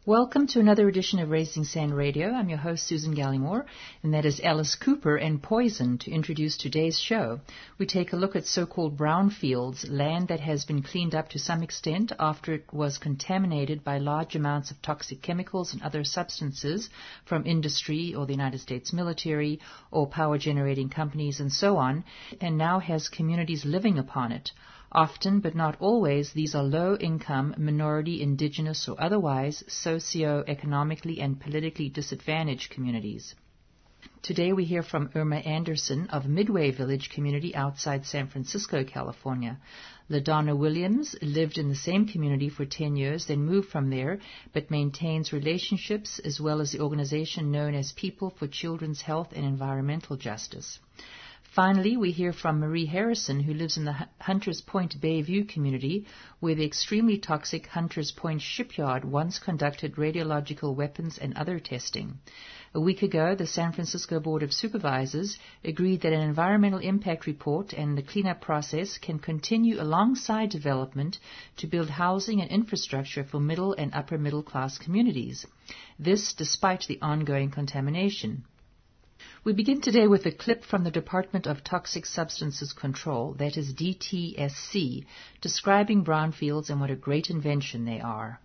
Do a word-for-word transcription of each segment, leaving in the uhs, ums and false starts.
Welcome to another edition of Raising Sand Radio. I'm your host, Susan Gallimore, and that is Alice Cooper and Poison to introduce today's show. We take a look at so-called brownfields, land that has been cleaned up to some extent after it was contaminated by large amounts of toxic chemicals and other substances from industry or the United States military or power-generating companies and so on, and now has communities living upon it. Often, but not always, these are low-income, minority, indigenous, or otherwise socio-economically and politically disadvantaged communities. Today we hear from Irma Anderson of Midway Village community outside San Francisco, California. LaDonna Williams lived in the same community for ten years, then moved from there, but maintains relationships as well as the organization known as People for Children's Health and Environmental Justice. Finally, we hear from Marie Harrison, who lives in the Hunters Point Bayview community, where the extremely toxic Hunters Point shipyard once conducted radiological weapons and other testing. A week ago, the San Francisco Board of Supervisors agreed that an environmental impact report and the cleanup process can continue alongside development to build housing and infrastructure for middle and upper middle class communities. This despite the ongoing contamination. We begin today with a clip from the Department of Toxic Substances Control, that is D T S C, describing brownfields and what a great invention they are.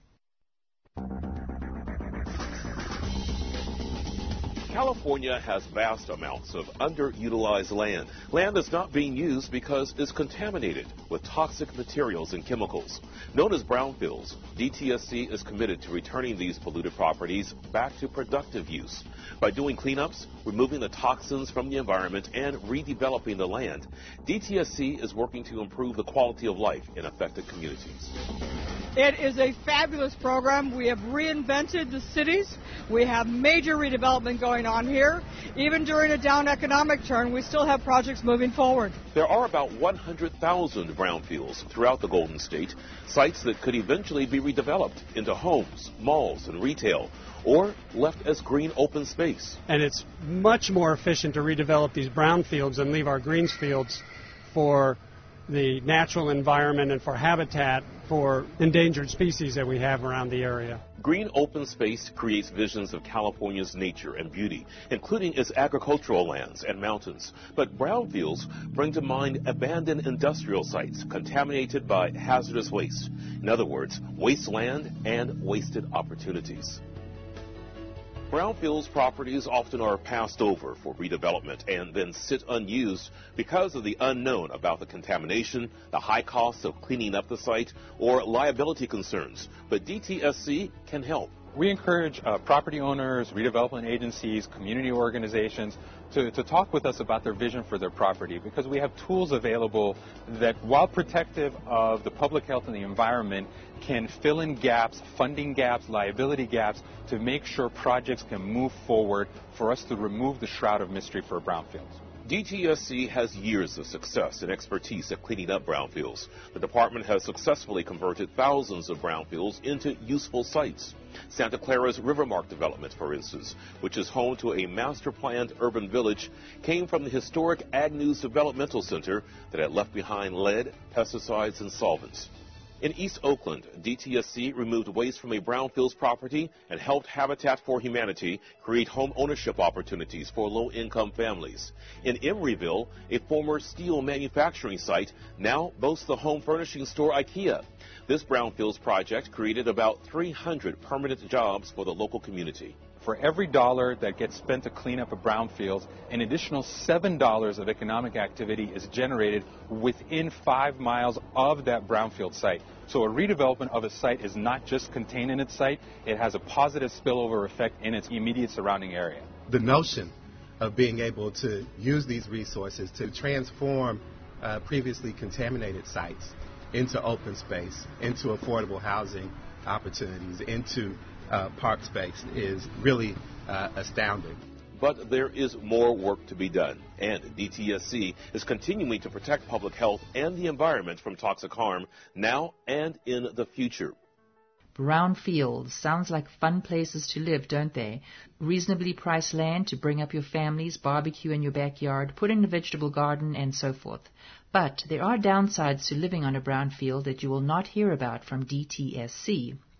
California has vast amounts of underutilized land. Land that's not being used because it's contaminated with toxic materials and chemicals. Known as brownfields, D T S C is committed to returning these polluted properties back to productive use. By doing cleanups, removing the toxins from the environment, and redeveloping the land, D T S C is working to improve the quality of life in affected communities. It is a fabulous program. We have reinvented the cities. We have major redevelopment going on here. Even during a down economic turn, we still have projects moving forward. There are about one hundred thousand brownfields throughout the Golden State, sites that could eventually be redeveloped into homes, malls, and retail, or left as green open space. And it's much more efficient to redevelop these brownfields and leave our green fields for the natural environment and for habitat for endangered species that we have around the area. Green open space creates visions of California's nature and beauty, including its agricultural lands and mountains. But brownfields bring to mind abandoned industrial sites contaminated by hazardous waste. In other words, wasteland and wasted opportunities. Brownfields properties often are passed over for redevelopment and then sit unused because of the unknown about the contamination, the high cost of cleaning up the site, or liability concerns. But D T S C can help. We encourage uh, property owners, redevelopment agencies, community organizations to, to talk with us about their vision for their property, because we have tools available that, while protective of the public health and the environment, can fill in gaps, funding gaps, liability gaps, to make sure projects can move forward for us to remove the shroud of mystery for brownfields. D T S C has years of success and expertise at cleaning up brownfields. The department has successfully converted thousands of brownfields into useful sites. Santa Clara's Rivermark development, for instance, which is home to a master-planned urban village, came from the historic Ag News Developmental Center that had left behind lead, pesticides, and solvents. In East Oakland, D T S C removed waste from a brownfields property and helped Habitat for Humanity create home ownership opportunities for low-income families. In Emeryville, a former steel manufacturing site now boasts the home furnishing store IKEA. This brownfields project created about three hundred permanent jobs for the local community. For every dollar that gets spent to clean up a brownfield, an additional seven dollars of economic activity is generated within five miles of that brownfield site. So a redevelopment of a site is not just contained in its site, it has a positive spillover effect in its immediate surrounding area. The notion of being able to use these resources to transform uh, previously contaminated sites into open space, into affordable housing opportunities, into Uh, park space is really uh, astounding. But there is more work to be done, and D T S C is continuing to protect public health and the environment from toxic harm now and in the future. Brownfields sounds like fun places to live, don't they? Reasonably priced land to bring up your families, barbecue in your backyard, put in a vegetable garden, and so forth. But there are downsides to living on a brownfield that you will not hear about from D T S C.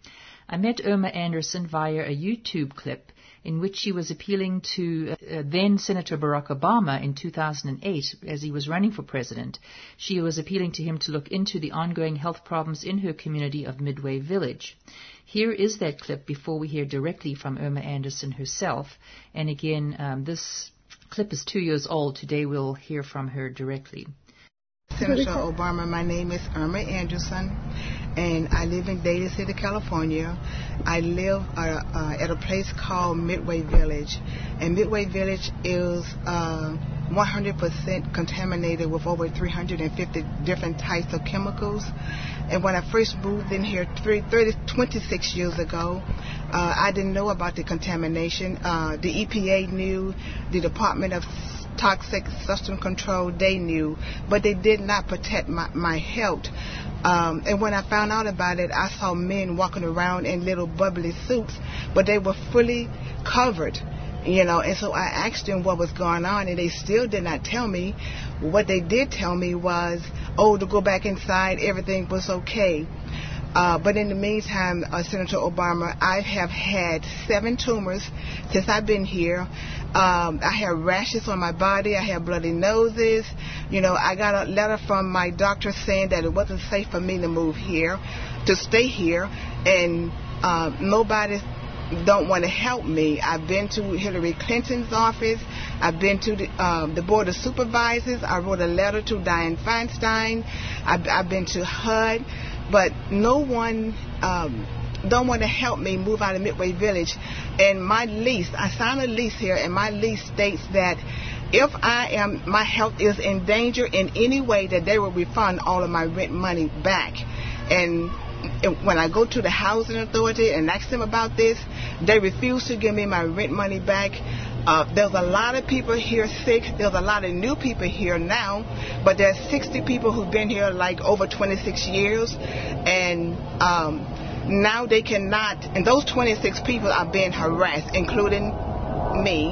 I met Irma Anderson via a YouTube clip in which she was appealing to uh, then Senator Barack Obama in two thousand eight as he was running for president. She was appealing to him to look into the ongoing health problems in her community of Midway Village. Here is that clip before we hear directly from Irma Anderson herself. And again, um, this clip is two years old. Today we'll hear from her directly. Senator Obama, my name is Irma Anderson, and I live in Daly City, California. I live uh, uh, at a place called Midway Village, and Midway Village is uh, one hundred percent contaminated with over three hundred fifty different types of chemicals. And when I first moved in here thirty, twenty-six years ago, uh, I didn't know about the contamination. Uh, the E P A knew, the Department of Toxic Substance Control, they knew, but they did not protect my, my health. Um, and when I found out about it, I saw men walking around in little bubbly suits, but they were fully covered, you know. And so I asked them what was going on, and they still did not tell me. What they did tell me was, oh, to go back inside, everything was okay. Uh, but in the meantime, uh, Senator Obama, I have had seven tumors since I've been here. Um, I have rashes on my body. I have bloody noses. You know, I got a letter from my doctor saying that it wasn't safe for me to move here, to stay here, and uh, nobody don't want to help me. I've been to Hillary Clinton's office. I've been to the, um, the Board of Supervisors. I wrote a letter to Dianne Feinstein. I've, I've been to H U D. But no one um, don't want to help me move out of Midway Village. And my lease, I signed a lease here, and my lease states that if I am, my health is in danger in any way, that they will refund all of my rent money back. And when I go to the housing authority and ask them about this, they refuse to give me my rent money back. Uh, there's a lot of people here sick. There's a lot of new people here now, but there's sixty people who've been here like over twenty-six years, and um, now they cannot, and those twenty-six people are being harassed, including me.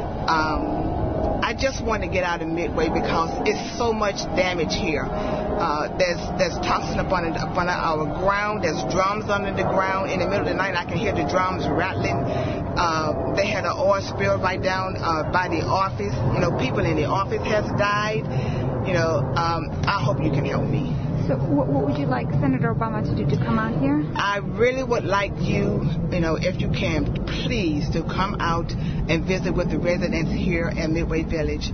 Um, I just want to get out of Midway because it's so much damage here. Uh, there's there's toxin up under, up under our ground. There's drums under the ground. In the middle of the night, I can hear the drums rattling. Uh, they had an oil spill right down uh, by the office. You know, people in the office has died. You know, um, I hope you can help me. So what, what would you like Senator Obama to do, to come out here? I really would like you, you know, if you can, please, to come out and visit with the residents here at Midway Village.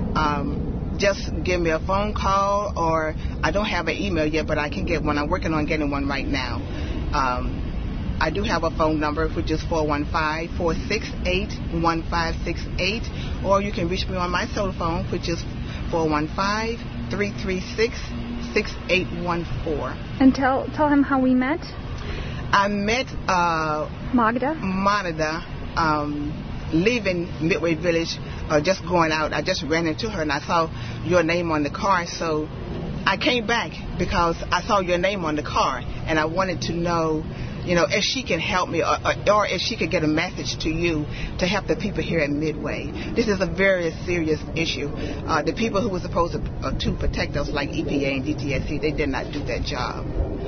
Um, just give me a phone call, or I don't have an email yet, but I can get one. I'm working on getting one right now. Um, I do have a phone number, which is four one five, four six eight, one five six eight, or you can reach me on my cell phone, which is four one five, three three six, six eight one four. And tell tell him how we met. I met uh, Magda. Magda, um, leaving Midway Village, uh, just going out. I just ran into her, and I saw your name on the car, so I came back because I saw your name on the car, and I wanted to know, you know, if she can help me, or, or if she could get a message to you to help the people here at Midway. This is a very serious issue. Uh, the people who were supposed to, uh, to protect us, like E P A and D T S C, they did not do that job.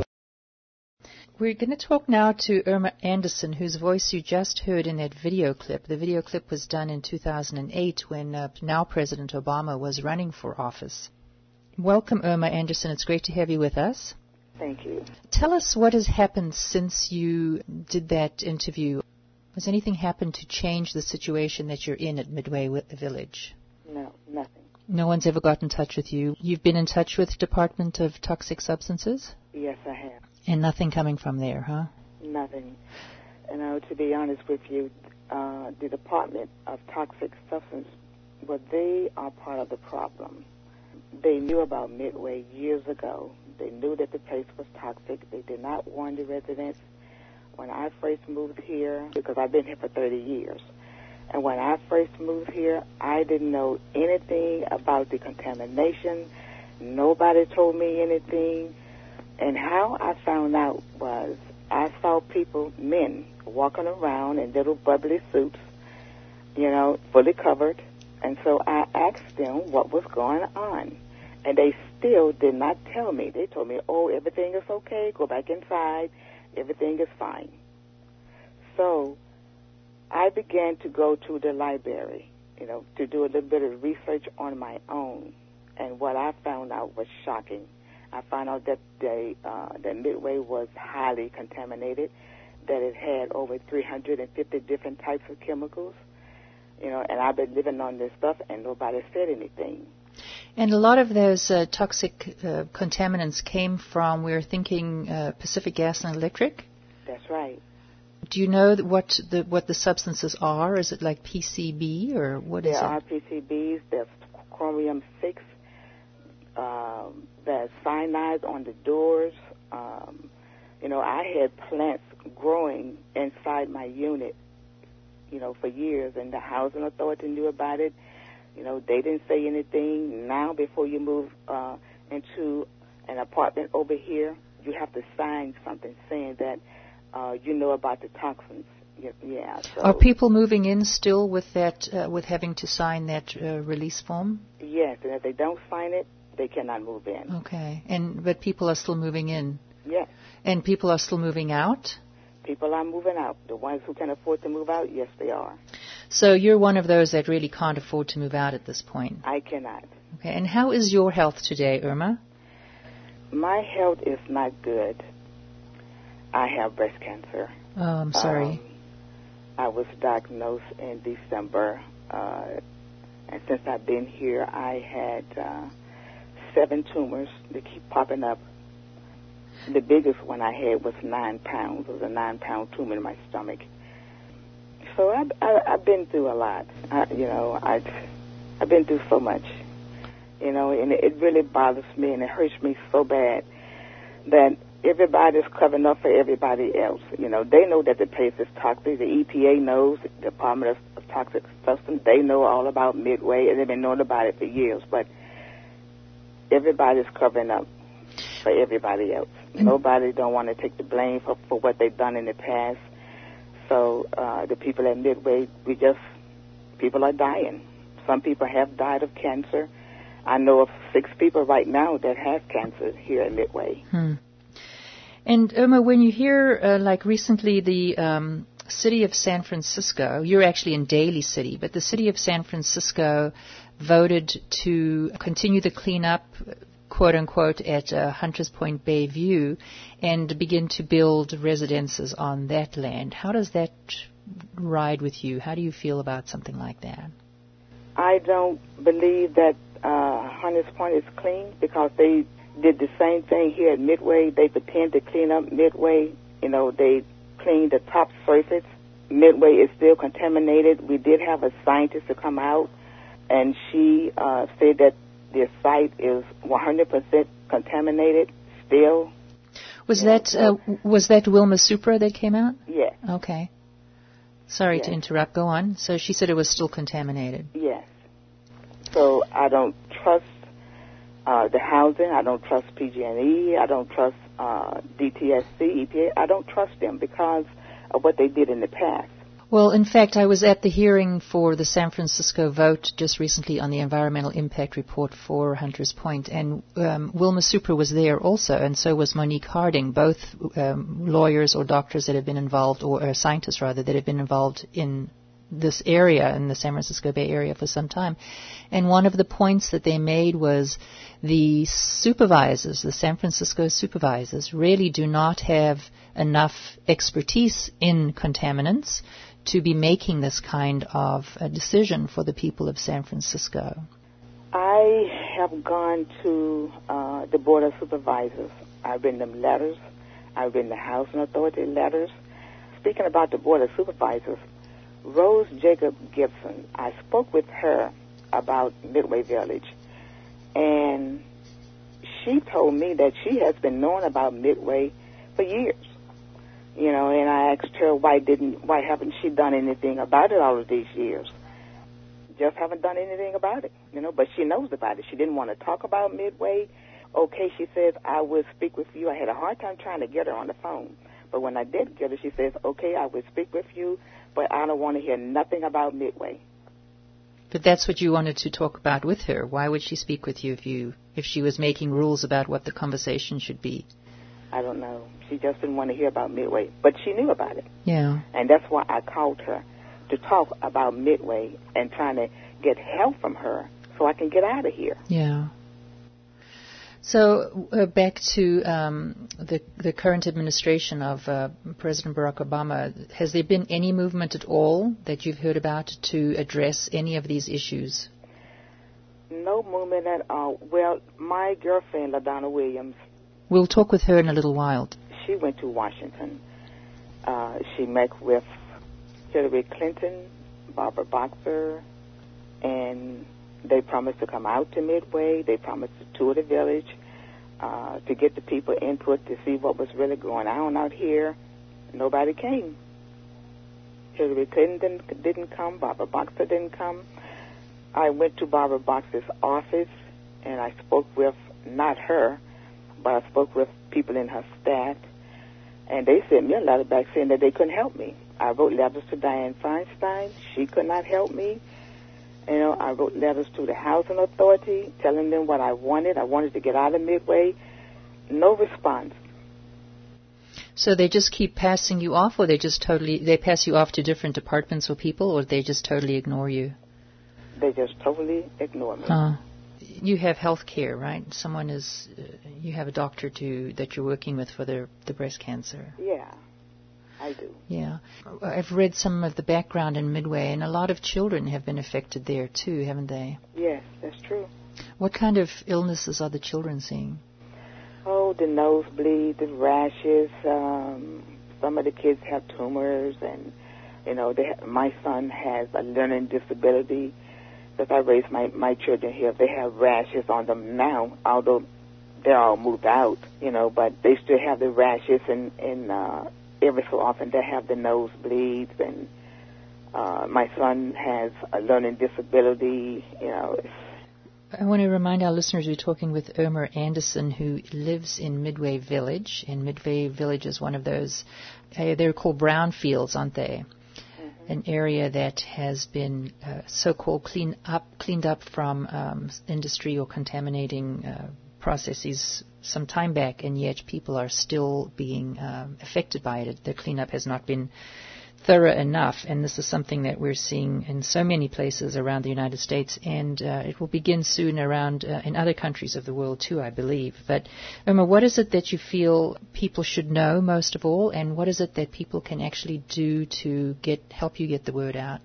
We're going to talk now to Irma Anderson, whose voice you just heard in that video clip. The video clip was done in two thousand eight when uh, now President Obama was running for office. Welcome, Irma Anderson. It's great to have you with us. Thank you. Tell us what has happened since you did that interview. Has anything happened to change the situation that you're in at Midway Village? No, nothing. No one's ever got in touch with you. You've been in touch with the Department of Toxic Substances? Yes, I have. And nothing coming from there, huh? Nothing. And uh, to be honest with you, uh, the Department of Toxic Substances, well, they are part of the problem. They knew about Midway years ago. They knew that the place was toxic. They did not warn the residents. When I first moved here, because I've been here for thirty years, and when I first moved here, I didn't know anything about the contamination. Nobody told me anything. And how I found out was I saw people, men, walking around in little bubbly suits, you know, fully covered. And so I asked them what was going on. And they still did not tell me. They told me, oh, everything is okay. Go back inside. Everything is fine. So I began to go to the library, you know, to do a little bit of research on my own. And what I found out was shocking. I found out that they, uh, that Midway was highly contaminated, that it had over three hundred fifty different types of chemicals, you know, and I've been living on this stuff and nobody said anything. And a lot of those uh, toxic uh, contaminants came from, we were thinking, uh, Pacific Gas and Electric? That's right. Do you know what the what the substances are? Is it like P C B or what there is it? There are P C Bs, there's chromium six, um, there's cyanide on the doors. Um, you know, I had plants growing inside my unit, you know, for years, and the housing authority knew about it. You know, they didn't say anything. Now, before you move uh, into an apartment over here, you have to sign something saying that uh, you know about the toxins. Yeah. So are people moving in still with that, uh, with having to sign that uh, release form? Yes, and if they don't sign it, they cannot move in. Okay, and but people are still moving in. Yes. And people are still moving out? People are moving out. The ones who can afford to move out, yes, they are. So you're one of those that really can't afford to move out at this point? I cannot. Okay, and how is your health today, Irma? My health is not good. I have breast cancer. Oh, I'm sorry. Um, I was diagnosed in December, uh, and since I've been here, I had uh, seven tumors that keep popping up. The biggest one I had was nine pounds. It was a nine-pound tumor in my stomach. So I've, I, I've been through a lot. I, you know, I've, I've been through so much, you know, and it, it really bothers me and it hurts me so bad that everybody's covering up for everybody else. You know, they know that the place is toxic. The E P A knows, the Department of, of Toxic Substance, they know all about Midway, and they've been knowing about it for years, but everybody's covering up for everybody else. Mm-hmm. Nobody don't want to take the blame for, for what they've done in the past. So uh, the people at Midway, we just, people are dying. Some people have died of cancer. I know of six people right now that have cancer here at Midway. Hmm. And Irma, when you hear, uh, like recently, the um, city of San Francisco, you're actually in Daly City, but the city of San Francisco voted to continue the cleanup, quote unquote, at uh, Hunters Point Bayview and begin to build residences on that land. How does that ride with you? How do you feel about something like that? I don't believe that uh, Hunters Point is clean because they did the same thing here at Midway. They pretend to clean up Midway. You know, they cleaned the top surface. Midway is still contaminated. We did have a scientist to come out, and she uh, said that the site is one hundred percent contaminated still. Was yeah, that so uh, was that Wilma Supra that came out? Yes. Okay. Sorry yes. to interrupt. Go on. So she said it was still contaminated. Yes. So I don't trust uh, the housing. I don't trust P G and E. I don't trust uh, D T S C, E P A. I don't trust them because of what they did in the past. Well, in fact, I was at the hearing for the San Francisco vote just recently on the environmental impact report for Hunters Point, and um, Wilma Supra was there also, and so was Monique Harding, both um, lawyers or doctors that have been involved, or uh, scientists rather, that have been involved in this area, in the San Francisco Bay Area for some time. And one of the points that they made was the supervisors, the San Francisco supervisors, really do not have enough expertise in contaminants to be making this kind of a decision for the people of San Francisco. I have gone to uh, the Board of Supervisors. I've written them letters. I've written the Housing Authority letters. Speaking about the Board of Supervisors, Rose Jacob Gibson, I spoke with her about Midway Village, and she told me that she has been knowing about Midway for years. You know, and I asked her why didn't, why haven't she done anything about it all of these years? Just haven't done anything about it, you know, but she knows about it. She didn't want to talk about Midway. Okay, she says, I will speak with you. I had a hard time trying to get her on the phone. But when I did get her, she says, okay, I will speak with you, but I don't want to hear nothing about Midway. But that's what you wanted to talk about with her. Why would she speak with you if you if she was making rules about what the conversation should be? I don't know. She just didn't want to hear about Midway, but she knew about it. Yeah. And that's why I called her to talk about Midway and trying to get help from her so I can get out of here. Yeah. So uh, back to um, the the current administration of uh, President Barack Obama, has there been any movement at all that you've heard about to address any of these issues? No movement at all. Well, my girlfriend, LaDonna Williams. We'll talk with her in a little while. She went to Washington. Uh, she met with Hillary Clinton, Barbara Boxer, and they promised to come out to Midway. They promised to tour the village, uh, to get the people input to see what was really going on out here. Nobody came. Hillary Clinton didn't, didn't come. Barbara Boxer didn't come. I went to Barbara Boxer's office, and I spoke with, not her, but I spoke with people in her staff, and they sent me a letter back saying that they couldn't help me. I wrote letters to Dianne Feinstein. She could not help me. You know, I wrote letters to the Housing Authority telling them what I wanted. I wanted to get out of Midway. No response. So they just keep passing you off, or they just totally, they pass you off to different departments or people, or they just totally ignore you? They just totally ignore me. Uh, you have health care, right? Someone is, uh, you have a doctor to that you're working with for the, the breast cancer. Yeah. I do. Yeah. I've read some of the background in Midway, and a lot of children have been affected there, too, haven't they? Yes, that's true. What kind of illnesses are the children seeing? Oh, the nosebleed, the rashes. Um, some of the kids have tumors, and, you know, they ha- my son has a learning disability. Because I raised my, my children here, they have rashes on them now, although they're all moved out, you know, but they still have the rashes, and, and uh, every so often they have the nosebleeds, and uh, my son has a learning disability, you know. I want to remind our listeners we're talking with Irma Anderson, who lives in Midway Village, and Midway Village is one of those, uh, they're called brownfields, aren't they? Mm-hmm. An area that has been uh, so-called clean up, cleaned up from um, industry or contaminating uh, processes some time back, and yet people are still being um, affected by it. The cleanup has not been thorough enough, and this is something that we're seeing in so many places around the United States, and uh, it will begin soon around uh, in other countries of the world too, I believe. But Irma, what is it that you feel people should know most of all, and what is it that people can actually do to get help you get the word out?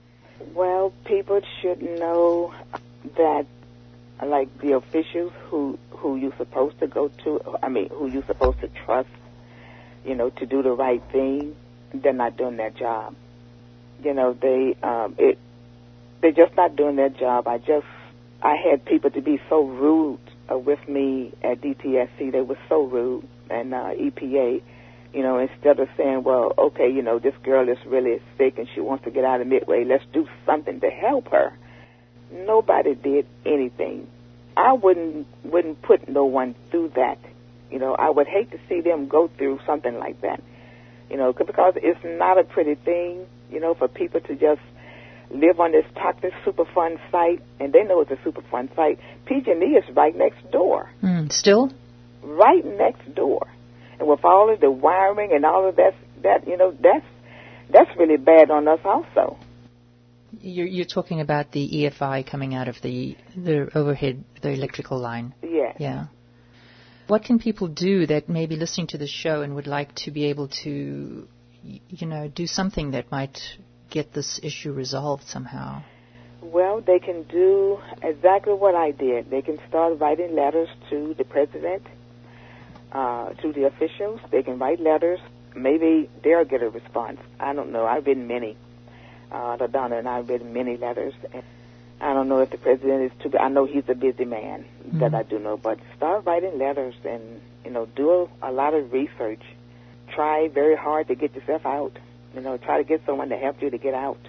Well, people should know that, like the officials who who you're supposed to go to, I mean, who you're supposed to trust, you know, to do the right thing, they're not doing their job. You know, they um, it they're just not doing their job. I just I had people to be so rude uh, with me at D T S C. They were so rude, and uh, E P A. You know, instead of saying, well, okay, you know, this girl is really sick and she wants to get out of Midway, let's do something to help her. Nobody did anything. I wouldn't wouldn't put no one through that. You know, I would hate to see them go through something like that. You know, because it's not a pretty thing, you know, for people to just live on this toxic Superfund site, and they know it's a Superfund site. P G and E is right next door. Mm, still? Right next door. And with all of the wiring and all of that, that you know, that's that's really bad on us also. You're, you're talking about the E F I coming out of the the overhead, the electrical line. Yes. Yeah. What can people do that may be listening to the show and would like to be able to, you know, do something that might get this issue resolved somehow? Well, they can do exactly what I did. They can start writing letters to the president, uh, to the officials. They can write letters. Maybe they'll get a response. I don't know. I've written many. Uh, LaDonna and I have written many letters. And I don't know if the president is too. I know he's a busy man. Mm-hmm. That I do know. But start writing letters and, you know, do a, a lot of research. Try very hard to get yourself out. You know, try to get someone to help you to get out.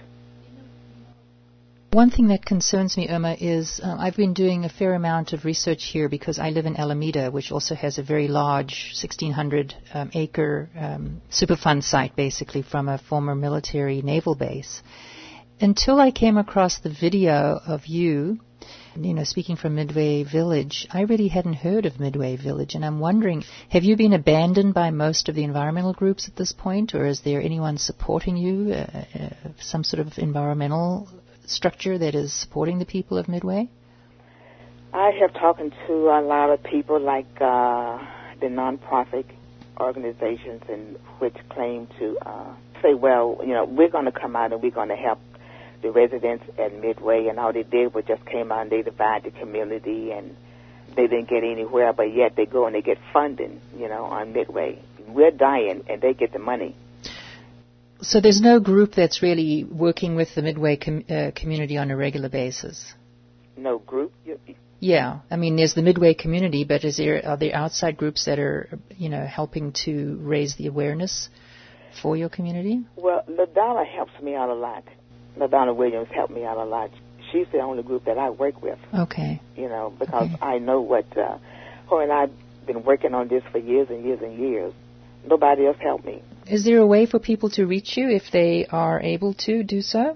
One thing that concerns me, Irma, is uh, I've been doing a fair amount of research here because I live in Alameda, which also has a very large sixteen hundred um, acre um, Superfund site, basically, from a former military naval base. Until I came across the video of you You know, speaking from Midway Village, I really hadn't heard of Midway Village, and I'm wondering, have you been abandoned by most of the environmental groups at this point, or is there anyone supporting you, uh, uh, some sort of environmental structure that is supporting the people of Midway? I have talked to a lot of people like uh, the nonprofit organizations and which claim to uh, say, well, you know, we're going to come out and we're going to help the residents at Midway, and all they did was just came out and they divided the community and they didn't get anywhere, but yet they go and they get funding, you know, on Midway. We're dying and they get the money. So there's no group that's really working with the Midway com- uh, community on a regular basis? No group? You, Yeah, I mean, there's the Midway community, but is there are there outside groups that are, you know, helping to raise the awareness for your community? Well, LaDonna helps me out a lot. LaDonna Williams helped me out a lot. She's the only group that I work with. Okay. You know, because okay. I know what uh, her and I've been working on this for years and years and years. Nobody else helped me. Is there a way for people to reach you if they are able to do so?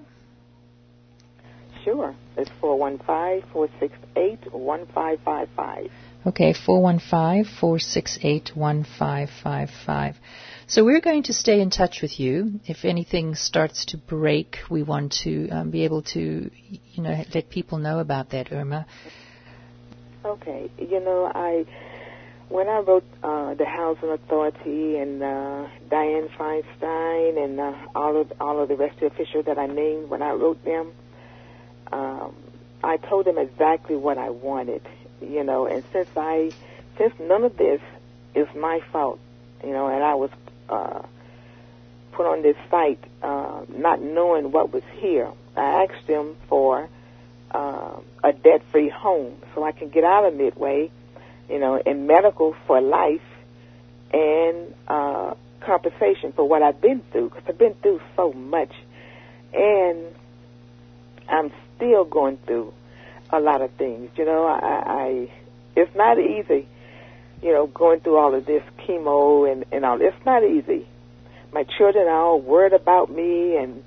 Sure. It's four one five, four six eight, one five five five. Okay, four one five, four six eight, one five five five. So we're going to stay in touch with you. If anything starts to break, we want to um, be able to, you know, let people know about that, Irma. Okay. You know, I when I wrote uh, the Housing Authority and uh, Dianne Feinstein and uh, all of all of the rest of the officials that I named, when I wrote them, um, I told them exactly what I wanted. You know, and since I since none of this is my fault, you know, and I was uh, put on this site uh, not knowing what was here, I asked them for uh, a debt-free home so I can get out of Midway, you know, and medical for life and uh, compensation for what I've been through, because I've been through so much, and I'm still going through a lot of things. You know, I, I it's not easy, you know, going through all of this chemo and, and all. It's not easy. My children are all worried about me, and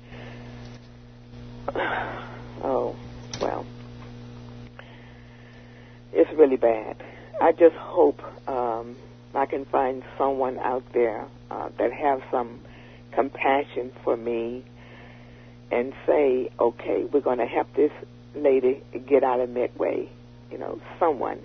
oh, well, it's really bad. I just hope um, I can find someone out there uh, that have some compassion for me and say, okay, we're going to help this lady get out of Midway, you know, someone.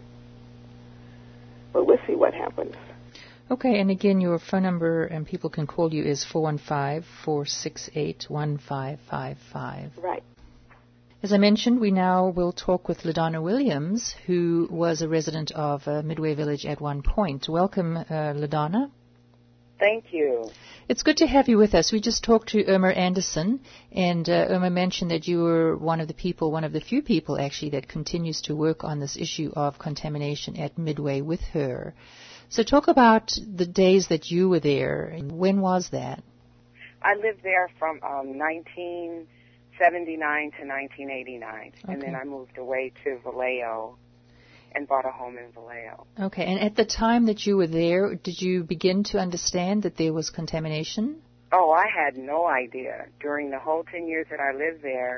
But we'll see what happens. Okay, and again, your phone number and people can call you is four one five, four six eight, one five five five. Right. As I mentioned, we now will talk with LaDonna Williams, who was a resident of uh, Midway Village at one point. Welcome, uh, LaDonna. Thank you. It's good to have you with us. We just talked to Irma Anderson, and uh, Irma mentioned that you were one of the people, one of the few people actually, that continues to work on this issue of contamination at Midway with her. So talk about the days that you were there. When was that? I lived there from um, nineteen seventy-nine to nineteen eighty-nine, okay. And then I moved away to Vallejo and bought a home in Vallejo. Okay, and at the time that you were there, did you begin to understand that there was contamination? Oh, I had no idea. During the whole ten years that I lived there,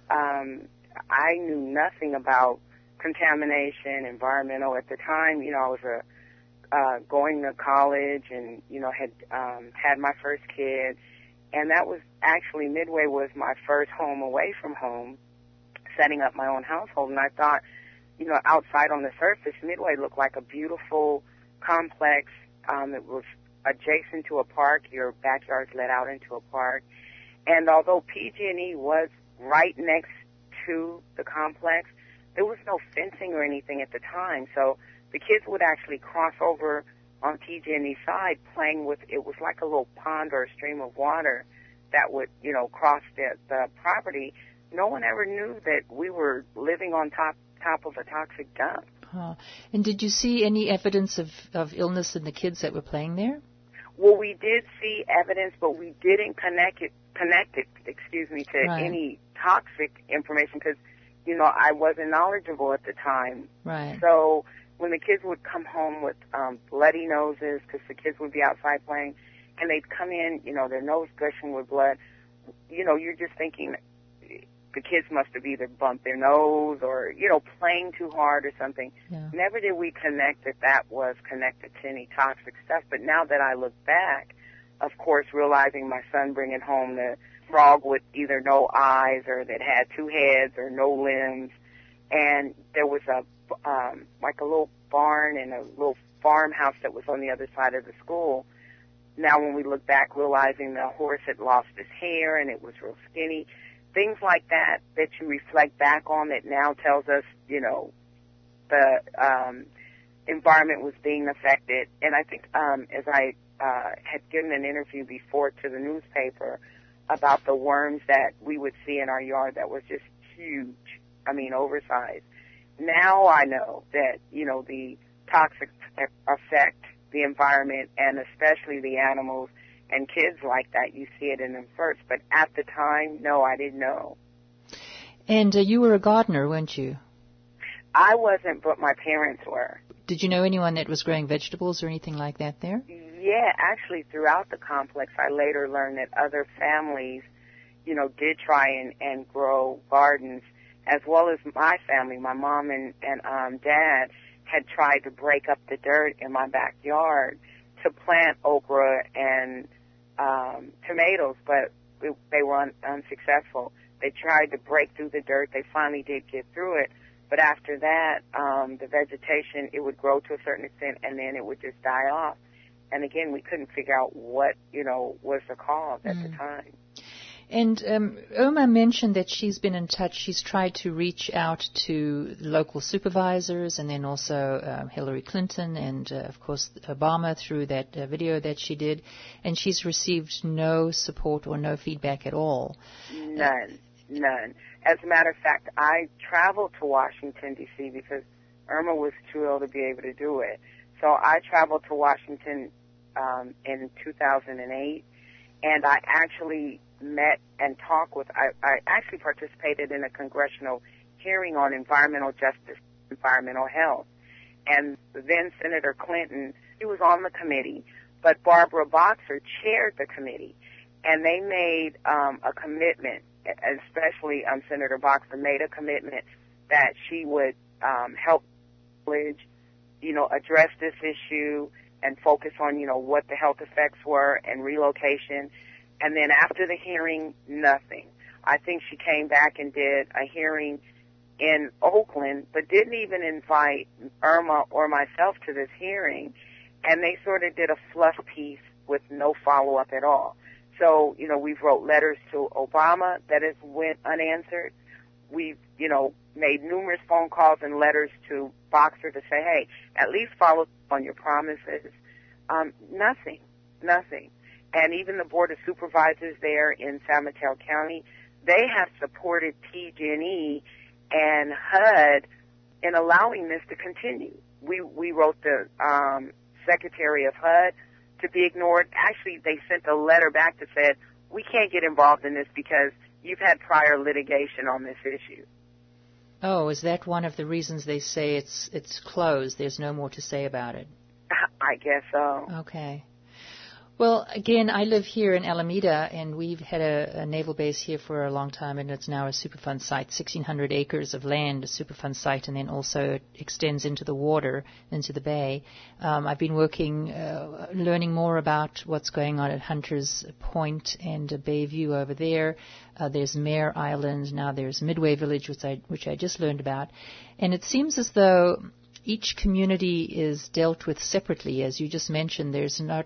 um, I knew nothing about contamination, environmental. At the time, you know, I was a, uh, going to college and, you know, had um, had my first kid. And that was actually, Midway was my first home away from home, setting up my own household. And I thought, you know, outside on the surface, Midway looked like a beautiful complex. Um, it was adjacent to a park. Your backyard's let out into a park. And although P G and E was right next to the complex, there was no fencing or anything at the time. So the kids would actually cross over on P G and E's side playing with, it was like a little pond or a stream of water that would, you know, cross the, the property. No one ever knew that we were living on top top of a toxic dump. Huh. And did you see any evidence of, of illness in the kids that were playing there? Well, we did see evidence, but we didn't connect it, connect it, excuse me, to right. any toxic information because, you know, I wasn't knowledgeable at the time. Right. So when the kids would come home with um, bloody noses, because the kids would be outside playing, and they'd come in, you know, their nose gushing with blood, you know, you're just thinking, the kids must have either bumped their nose or, you know, playing too hard or something. Yeah. Never did we connect that that was connected to any toxic stuff. But now that I look back, of course, realizing my son bringing home the frog with either no eyes or that had two heads or no limbs, and there was a um, like a little barn and a little farmhouse that was on the other side of the school. Now when we look back, realizing the horse had lost his hair and it was real skinny, things like that that you reflect back on that now tells us, you know, the um, environment was being affected. And I think um, as I uh, had given an interview before to the newspaper about the worms that we would see in our yard that was just huge, I mean, oversized. Now I know that, you know, the toxic affect the environment and especially the animals and kids like that. You see it in them first. But at the time, no, I didn't know. And uh, you were a gardener, weren't you? I wasn't, but my parents were. Did you know anyone that was growing vegetables or anything like that there? Yeah, actually, throughout the complex, I later learned that other families, you know, did try and, and grow gardens, as well as my family. My mom and, and um, dad had tried to break up the dirt in my backyard to plant okra and um, tomatoes, but it, they were un, unsuccessful. They tried to break through the dirt. They finally did get through it. But after that, um, the vegetation, it would grow to a certain extent, and then it would just die off. And again, we couldn't figure out what, you know, was the cause at mm. the time. And um, Irma mentioned that she's been in touch. She's tried to reach out to local supervisors and then also um, Hillary Clinton and, uh, of course, Obama through that uh, video that she did. And she's received no support or no feedback at all. None. None. As a matter of fact, I traveled to Washington, D C because Irma was too ill to be able to do it. So I traveled to Washington um, in two thousand eight, and I actually met and talked with, I, I actually participated in a congressional hearing on environmental justice, environmental health. And then Senator Clinton, he was on the committee, but Barbara Boxer chaired the committee. And they made um, a commitment, especially um, Senator Boxer made a commitment that she would um, help, you know, address this issue and focus on, you know, what the health effects were and relocation. And then after the hearing, nothing. I think she came back and did a hearing in Oakland, but didn't even invite Irma or myself to this hearing. And they sort of did a fluff piece with no follow-up at all. So, you know, we've wrote letters to Obama that has went unanswered. We've, you know, made numerous phone calls and letters to Boxer to say, hey, at least follow on your promises. Um, nothing, nothing. And even the Board of Supervisors there in San Mateo County, they have supported P G and E and H U D in allowing this to continue. We we wrote the um, Secretary of H U D to be ignored. Actually, they sent a letter back that said, we can't get involved in this because you've had prior litigation on this issue. Oh, is that one of the reasons they say it's it's closed? There's no more to say about it? I guess so. Okay. Well, again, I live here in Alameda, and we've had a, a naval base here for a long time, and it's now a Superfund site, sixteen hundred acres of land, a Superfund site, and then also it extends into the water, into the bay. Um, I've been working, uh, learning more about what's going on at Hunters Point and uh, Bayview over there. Uh, there's Mare Island, now there's Midway Village, which I, which I just learned about. And it seems as though each community is dealt with separately. As you just mentioned, there's not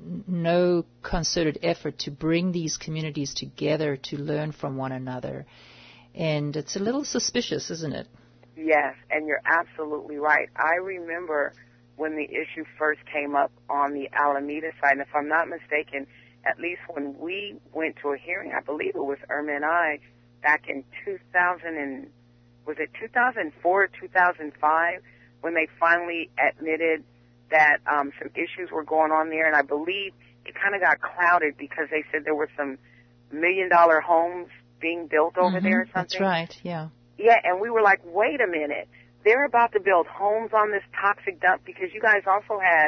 no concerted effort to bring these communities together to learn from one another. And it's a little suspicious, isn't it? Yes, and you're absolutely right. I remember when the issue first came up on the Alameda side, and if I'm not mistaken, at least when we went to a hearing, I believe it was Irma and I, back in two thousand, and was it two thousand four or two thousand five, when they finally admitted that um, some issues were going on there, and I believe it kind of got clouded because they said there were some million-dollar homes being built over mm-hmm, there or something. That's right, yeah. Yeah, and we were like, wait a minute. They're about to build homes on this toxic dump because you guys also had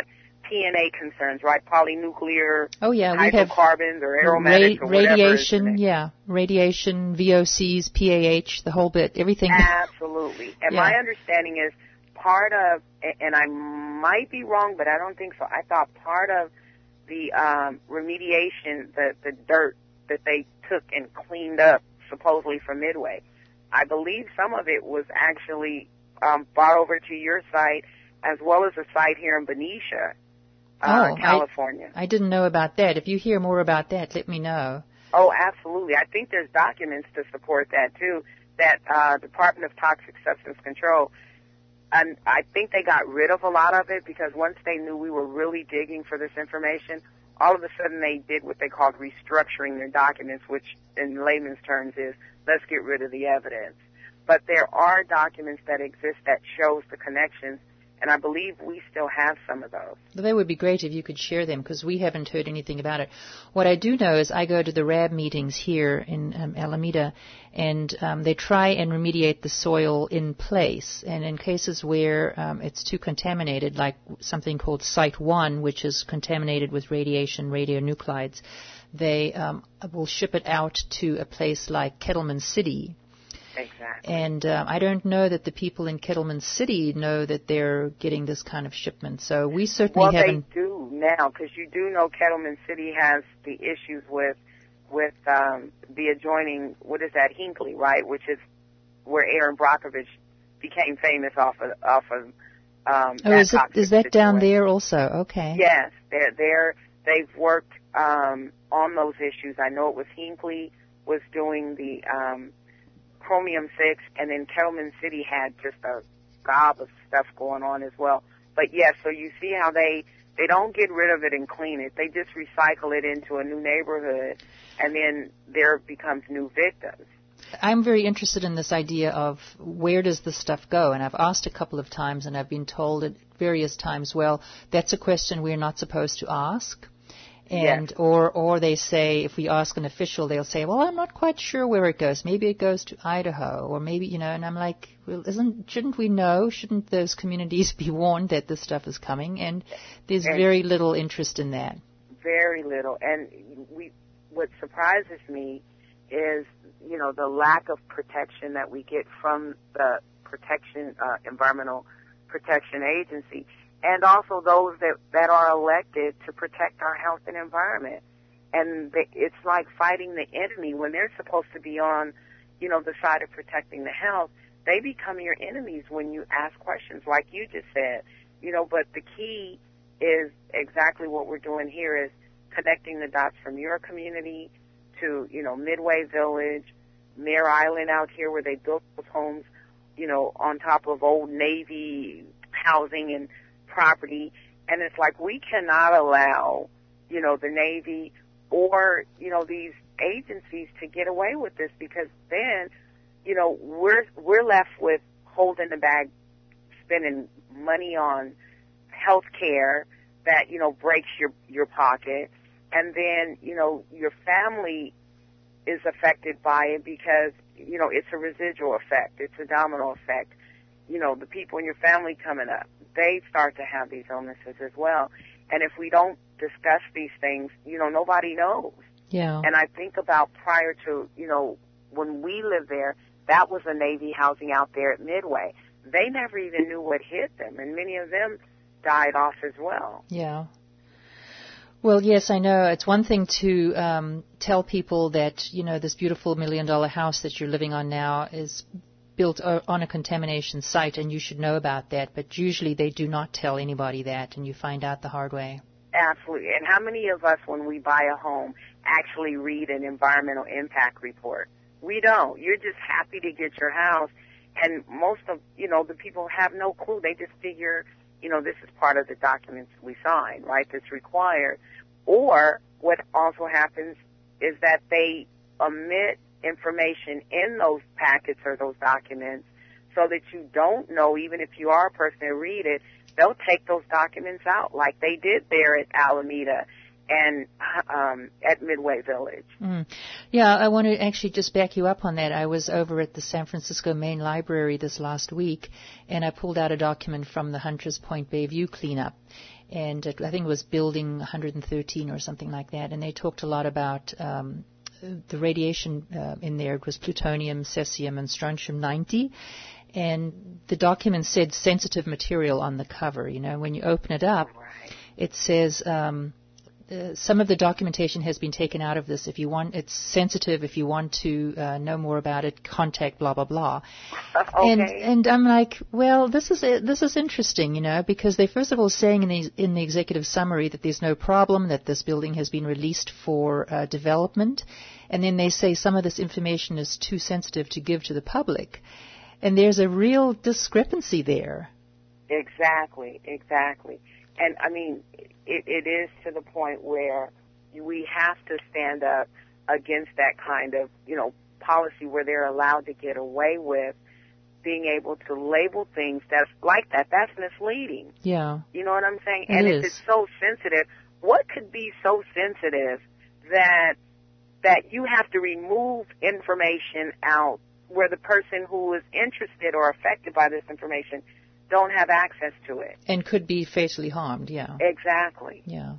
P N A concerns, right? Polynuclear oh, yeah, we hydrocarbons have or aromatics ra- or whatever. Radiation, yeah. Radiation, V O Cs, P A H, the whole bit, everything. Absolutely. And yeah. my understanding is part of, and I might be wrong, but I don't think so. I thought part of the um, remediation, the, the dirt that they took and cleaned up supposedly from Midway, I believe some of it was actually um, brought over to your site as well as a site here in Benicia, uh, oh, California. I, I didn't know about that. If you hear more about that, let me know. Oh, absolutely. I think there's documents to support that, too, that uh, Department of Toxic Substance Control, and I think they got rid of a lot of it because once they knew we were really digging for this information, all of a sudden they did what they called restructuring their documents, which in layman's terms is let's get rid of the evidence. But there are documents that exist that shows the connections, and I believe we still have some of those. Well, that would be great if you could share them because we haven't heard anything about it. What I do know is I go to the R A B meetings here in um, Alameda, and um, they try and remediate the soil in place. And in cases where um, it's too contaminated, like something called Site one, which is contaminated with radiation, radionuclides, they um, will ship it out to a place like Kettleman City. Exactly. And uh, I don't know that the people in Kettleman City know that they're getting this kind of shipment. So we certainly well, haven't. Well, they do now because you do know Kettleman City has the issues with with um, the adjoining, what is that, Hinckley, right, which is where Aaron Brockovich became famous off of off of. Um, oh, that is it is that situation. down there also? Okay. Yes, they're they're they've worked um, on those issues. I know it was Hinckley was doing the. Um, Chromium six, and then Kettleman City had just a gob of stuff going on as well. But yes, so you see how they they don't get rid of it and clean it. They just recycle it into a new neighborhood, and then there becomes new victims. I'm very interested in this idea of where does this stuff go, and I've asked a couple of times, and I've been told at various times, well, that's a question we're not supposed to ask. And yes. or or they say, if we ask an official, they'll say, well, I'm not quite sure where it goes. Maybe it goes to Idaho, or maybe, you know, and I'm like, well, isn't shouldn't we know? Shouldn't those communities be warned that this stuff is coming? And there's and very little interest in that. Very little. And we, what surprises me is, you know, the lack of protection that we get from the protection, uh, Environmental Protection Agency. And also those that, that are elected to protect our health and environment. And they, it's like fighting the enemy when they're supposed to be on, you know, the side of protecting the health. They become your enemies when you ask questions like you just said. You know, but the key is exactly what we're doing here is connecting the dots from your community to, you know, Midway Village, Mare Island out here where they built those homes, you know, on top of old Navy housing and property, and it's like we cannot allow, you know, the Navy or, you know, these agencies to get away with this because then, you know, we're we're left with holding the bag, spending money on health care that, you know, breaks your your pocket, and then, you know, your family is affected by it because, you know, it's a residual effect, it's a domino effect. You know, the people in your family coming up, they start to have these illnesses as well. And if we don't discuss these things, you know, nobody knows. Yeah. And I think about prior to, you know, when we lived there, that was a Navy housing out there at Midway. They never even knew what hit them, and many of them died off as well. Yeah. Well, yes, I know. It's one thing to um, tell people that, you know, this beautiful million-dollar house that you're living on now is built on a contamination site, and you should know about that. But usually they do not tell anybody that, and you find out the hard way. Absolutely. And how many of us, when we buy a home, actually read an environmental impact report? We don't. You're just happy to get your house, and most of, you know, the people have no clue. They just figure, you know, this is part of the documents we sign, right, that's required. Or what also happens is that they omit information in those packets or those documents so that you don't know, even if you are a person to read it, they'll take those documents out like they did there at Alameda. and um, at Midway Village. Mm. Yeah, I want to actually just back you up on that. I was over at the San Francisco Main Library this last week, and I pulled out a document from the Hunters Point Bayview cleanup. And it, I think it was building one hundred thirteen or something like that. And they talked a lot about um, the radiation uh, in there. It was plutonium, cesium, and strontium ninety. And the document said sensitive material on the cover. You know, when you open it up, right. It says um, uh, some of the documentation has been taken out of this. If you want, it's sensitive. If you want to uh, know more about it, contact blah blah blah. Okay. And and I'm like, well, this is this is interesting, you know, because they first of all saying in the in the executive summary that there's no problem, that this building has been released for uh, development, and then they say some of this information is too sensitive to give to the public, and there's a real discrepancy there. Exactly, exactly. And, I mean, it, it is to the point where we have to stand up against that kind of, you know, policy where they're allowed to get away with being able to label things that's like that. That's misleading. Yeah. You know what I'm saying? It and is. if it's so sensitive, what could be so sensitive that that you have to remove information out where the person who is interested or affected by this information don't have access to it. And could be fatally harmed, yeah. Exactly. Yeah.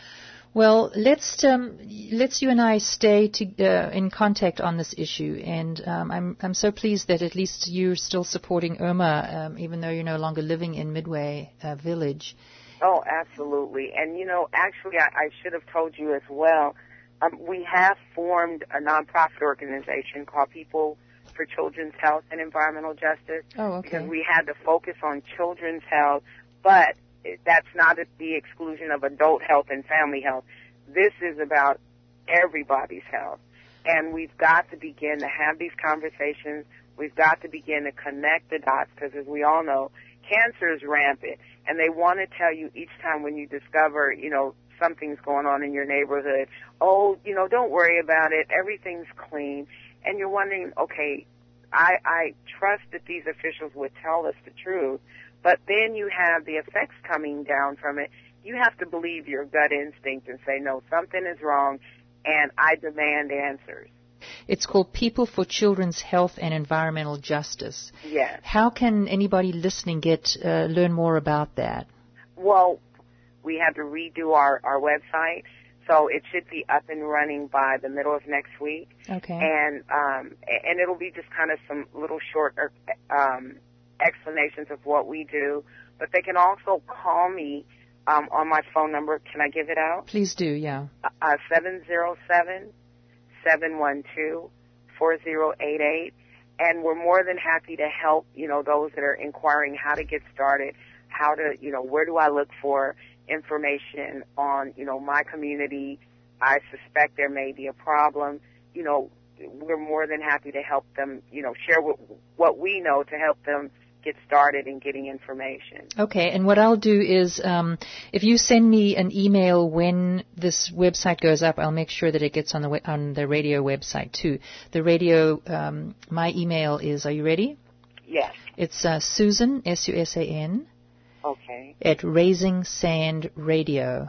Well, let's um, let's you and I stay to, uh, in contact on this issue, and um, I'm I'm so pleased that at least you're still supporting Irma, um, even though you're no longer living in Midway uh, Village. Oh, absolutely. And you know, actually, I, I should have told you as well. Um, we have formed a nonprofit organization called People for Children's Health and Environmental Justice. Oh, okay. Because we had to focus on children's health, but that's not at the exclusion of adult health and family health. This is about everybody's health. And we've got to begin to have these conversations. We've got to begin to connect the dots because, as we all know, cancer is rampant. And they want to tell you each time when you discover, you know, something's going on in your neighborhood, oh, you know, don't worry about it. Everything's clean. And you're wondering, okay, I, I trust that these officials would tell us the truth, but then you have the effects coming down from it. You have to believe your gut instinct and say, no, something is wrong, and I demand answers. It's called People for Children's Health and Environmental Justice. Yes. How can anybody listening get uh, learn more about that? Well, we have to redo our, our website. So it should be up and running by the middle of next week. Okay. And um, and it'll be just kind of some little short um, explanations of what we do. But they can also call me um, on my phone number. Can I give it out? Please do, yeah. Uh, seven zero seven, seven one two, four zero eight eight. And we're more than happy to help, you know, those that are inquiring how to get started, how to, you know, where do I look for information on, you know, my community. I suspect there may be a problem. You know, we're more than happy to help them, you know, share what, what we know to help them get started in getting information. Okay, and what I'll do is um, if you send me an email when this website goes up, I'll make sure that it gets on the on the radio website too. The radio, um, my email is, are you ready? Yes. It's uh, Susan, S U S A N, Okay. at Raising Sand Radio.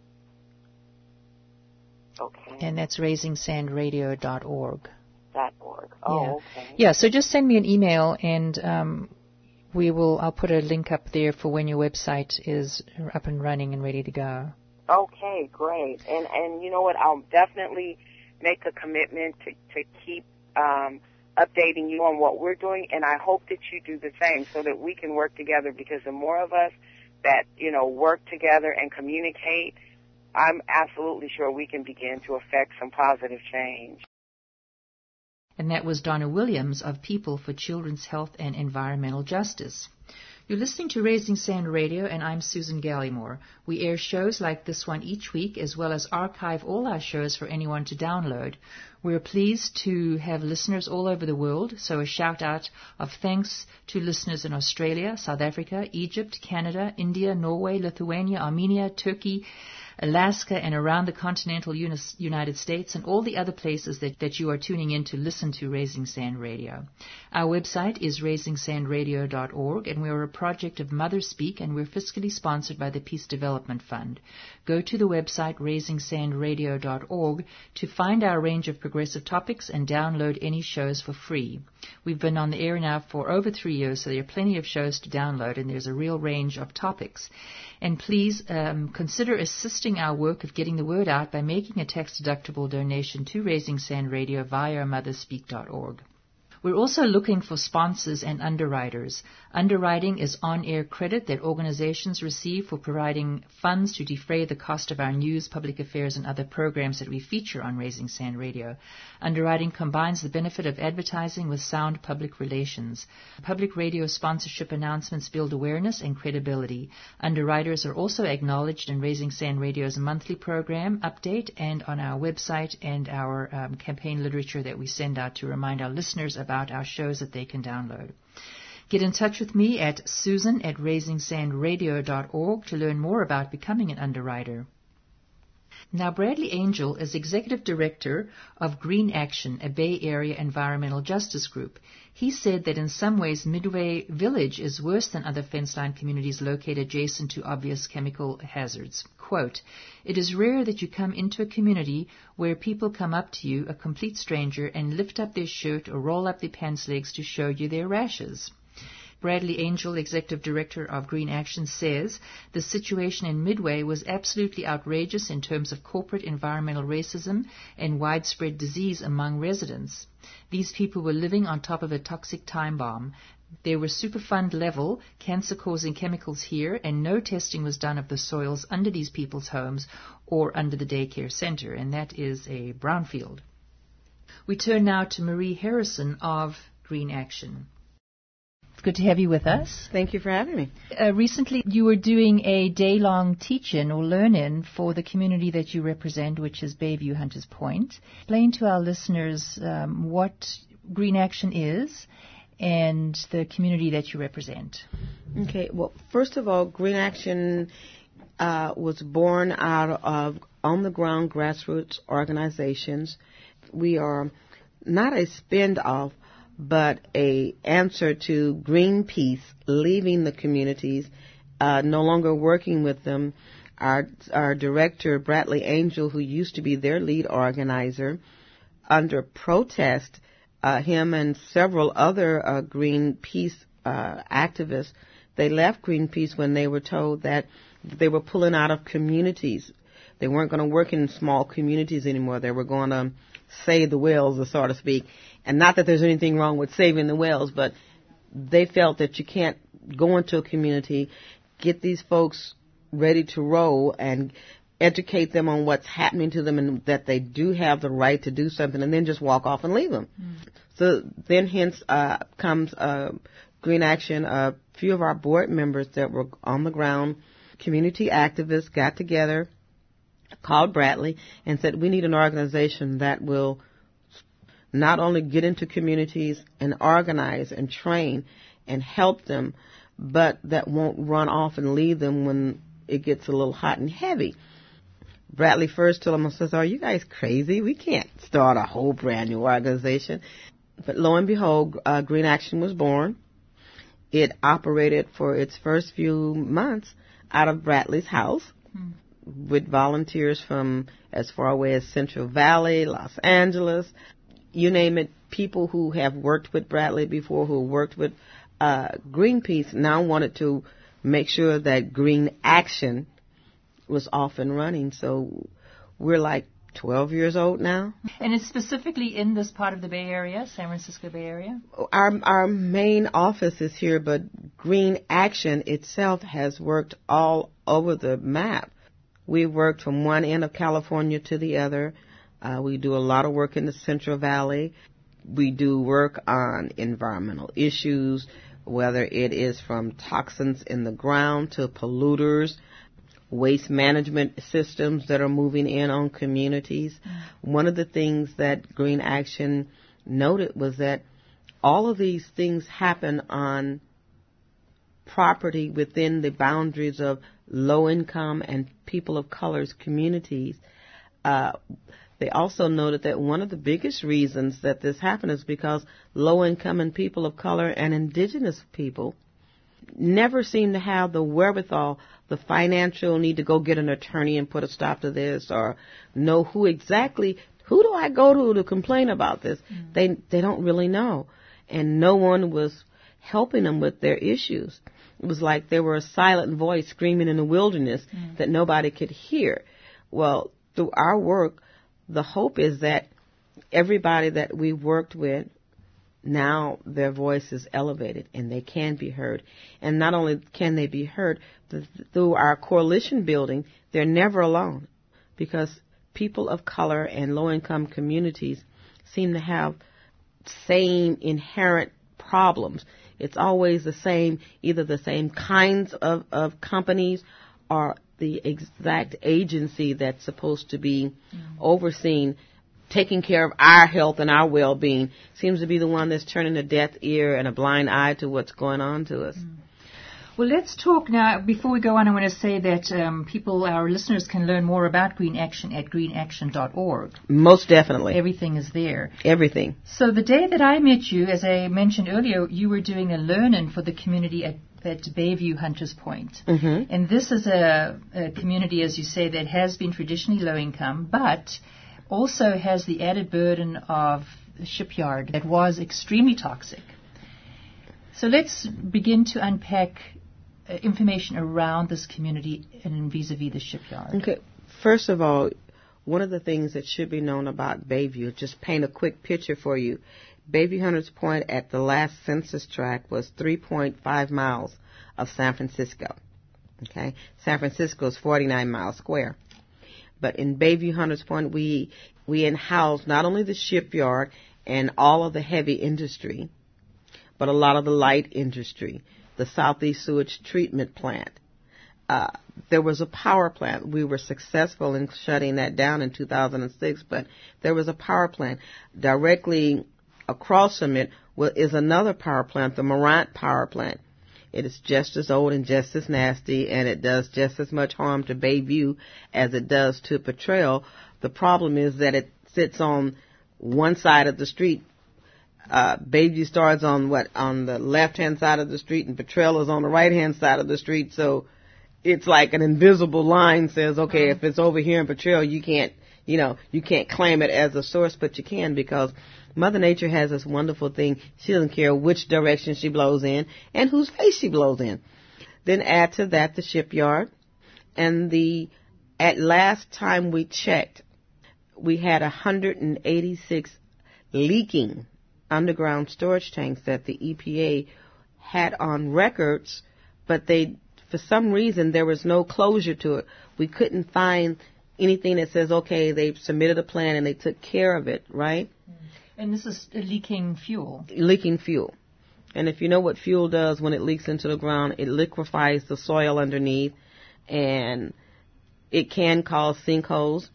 Okay. And that's raising sand radio dot org. Dot org. Oh, yeah. okay. Yeah, so just send me an email and um, we will. I'll put a link up there for when your website is up and running and ready to go. Okay, great. And and you know what? I'll definitely make a commitment to to keep um, updating you on what we're doing, and I hope that you do the same so that we can work together, because the more of us that, you know, work together and communicate, I'm absolutely sure we can begin to affect some positive change. And that was Donna Williams of People for Children's Health and Environmental Justice. You're listening to Raising Sand Radio, and I'm Susan Gallimore. We air shows like this one each week, as well as archive all our shows for anyone to download. We're pleased to have listeners all over the world, so a shout-out of thanks to listeners in Australia, South Africa, Egypt, Canada, India, Norway, Lithuania, Armenia, Turkey, Alaska, and around the continental Unis- United States, and all the other places that, that you are tuning in to listen to Raising Sand Radio. Our website is raising sand radio dot org, and we're a project of Mother Speak, and we're fiscally sponsored by the Peace Development Fund. Go to the website raising sand radio dot org to find our range of progressive topics and download any shows for free. We've been on the air now for over three years, so there are plenty of shows to download, and there's a real range of topics. And please um, consider assisting our work of getting the word out by making a tax-deductible donation to Raising Sand Radio via mother speak dot org. We're also looking for sponsors and underwriters. Underwriting is on-air credit that organizations receive for providing funds to defray the cost of our news, public affairs, and other programs that we feature on Raising Sand Radio. Underwriting combines the benefit of advertising with sound public relations. Public radio sponsorship announcements build awareness and credibility. Underwriters are also acknowledged in Raising Sand Radio's monthly program update and on our website and our um, campaign literature that we send out to remind our listeners about our shows that they can download. Get in touch with me at Susan at raising sand radio dot org to learn more about becoming an underwriter. Now, Bradley Angel is Executive Director of Green Action, a Bay Area environmental justice group. He said that in some ways Midway Village is worse than other fence-line communities located adjacent to obvious chemical hazards. Quote, "It is rare that you come into a community where people come up to you, a complete stranger, and lift up their shirt or roll up their pants legs to show you their rashes." Bradley Angel, Executive Director of Green Action, says the situation in Midway was absolutely outrageous in terms of corporate environmental racism and widespread disease among residents. These people were living on top of a toxic time bomb. There were Superfund level cancer-causing chemicals here, and no testing was done of the soils under these people's homes or under the daycare center, and that is a brownfield. We turn now to Marie Harrison of Green Action. It's good to have you with us. Thank you for having me. Uh, recently, you were doing a day-long teach-in or learn-in for the community that you represent, which is Bayview Hunters Point. Explain to our listeners um, what Green Action is and the community that you represent. Okay. Well, first of all, Green Action uh, was born out of on-the-ground grassroots organizations. We are not a spin-off, but a answer to Greenpeace leaving the communities, uh, no longer working with them. Our, our director, Bradley Angel, who used to be their lead organizer, under protest, uh, him and several other uh, Greenpeace uh, activists, they left Greenpeace when they were told that they were pulling out of communities. They weren't going to work in small communities anymore. They were going to save the whales, so to speak. And not that there's anything wrong with saving the whales, but they felt that you can't go into a community, get these folks ready to roll, and educate them on what's happening to them and that they do have the right to do something, and then just walk off and leave them. Mm. So then hence uh, comes uh, Green Action. A few of our board members that were on the ground, community activists, got together, called Bradley, and said, we need an organization that will not only get into communities and organize and train and help them, but that won't run off and leave them when it gets a little hot and heavy. Bradley first told them, says, are you guys crazy? We can't start a whole brand new organization. But lo and behold, uh, Green Action was born. It operated for its first few months out of Bradley's house, hmm. with volunteers from as far away as Central Valley, Los Angeles, you name it. People who have worked with Bradley before, who worked with uh, Greenpeace, now wanted to make sure that Green Action was off and running. So we're like twelve years old now. And it's specifically in this part of the Bay Area, San Francisco Bay Area? Our, our main office is here, but Green Action itself has worked all over the map. We've worked from one end of California to the other. Uh, we do a lot of work in the Central Valley. We do work on environmental issues, whether it is from toxins in the ground to polluters, waste management systems that are moving in on communities. Mm-hmm. One of the things that Green Action noted was that all of these things happen on property within the boundaries of low-income and people of color's communities. Uh, they also noted that one of the biggest reasons that this happened is because low-income and people of color and indigenous people never seem to have the wherewithal, the financial need to go get an attorney and put a stop to this, or know who exactly, who do I go to to complain about this? Mm. They they don't really know. And no one was helping them with their issues. It was like they were a silent voice screaming in the wilderness mm. that nobody could hear. Well, through our work, the hope is that everybody that we worked with, now their voice is elevated and they can be heard. And not only can they be heard, but through our coalition building, they're never alone, because people of color and low-income communities seem to have same inherent problems. It's always the same, either the same kinds of, of companies or the exact agency that's supposed to be mm. overseeing taking care of our health and our well-being seems to be the one that's turning a deaf ear and a blind eye to what's going on to us. Mm. Well, let's talk now. Before we go on, I want to say that um, people, our listeners, can learn more about Green Action at green action dot org. Most definitely. Everything is there. Everything. So the day that I met you, as I mentioned earlier, you were doing a learn-in for the community at, at Bayview Hunters Point. Mm-hmm. And this is a, a community, as you say, that has been traditionally low-income, but also has the added burden of a shipyard that was extremely toxic. So let's begin to unpack uh, information around this community and vis-a-vis the shipyard. Okay. First of all, one of the things that should be known about Bayview, just paint a quick picture for you. Bayview Hunters Point at the last census tract was three point five miles of San Francisco. Okay? San Francisco is forty-nine miles square. But in Bayview Hunters Point, we we house not only the shipyard and all of the heavy industry, but a lot of the light industry, the Southeast Sewage Treatment Plant. Uh, there was a power plant. We were successful in shutting that down in two thousand six, but there was a power plant. Directly across from it is another power plant, the Morant Power Plant. It is just as old and just as nasty, and it does just as much harm to Bayview as it does to Potrero. The problem is that it sits on one side of the street. Uh, Bayview starts on what on the left-hand side of the street, and Potrero is on the right-hand side of the street. So it's like an invisible line says, okay, if it's over here in Potrero, you can't, you know, you can't claim it as a source, but you can, because Mother Nature has this wonderful thing. She doesn't care which direction she blows in and whose face she blows in. Then add to that the shipyard. And the at last time we checked, we had one hundred eighty-six leaking underground storage tanks that the E P A had on records, but they, for some reason, there was no closure to it. We couldn't find anything that says, okay, they've submitted a plan and they took care of it, right? And this is leaking fuel. Leaking fuel. And if you know what fuel does when it leaks into the ground, it liquefies the soil underneath, and it can cause sinkholes.